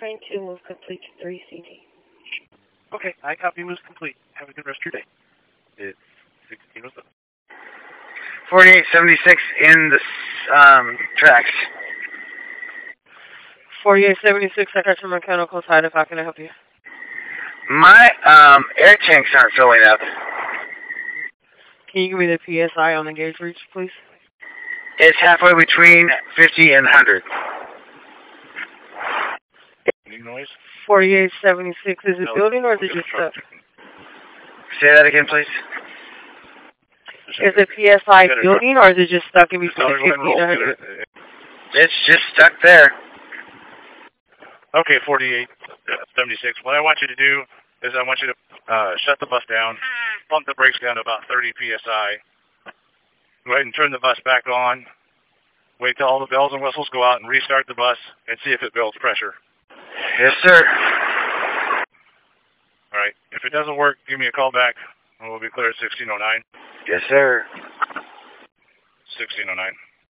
train 2, move complete to 3 CT. Okay, I copy, moves complete. Have a good rest of your day. It's 1607. 4876 in the tracks. 4876, I got your mechanical side. If I can help you. My air tanks aren't filling up. Can you give me the PSI on the gauge reach, please? It's halfway between 50 and 100. Any noise? 4876, is it building or is it just stuck? Say that again, please. Is the PSI building or is it just stuck in between 50 and 100? It's just stuck there. Okay, 4876. What I want you to do is I want you to shut the bus down, pump the brakes down to about 30 PSI. Go ahead and turn the bus back on. Wait till all the bells and whistles go out and restart the bus and see if it builds pressure. Yes, sir. All right. If it doesn't work, give me a call back and we'll be clear at 1609. Yes, sir. 1609.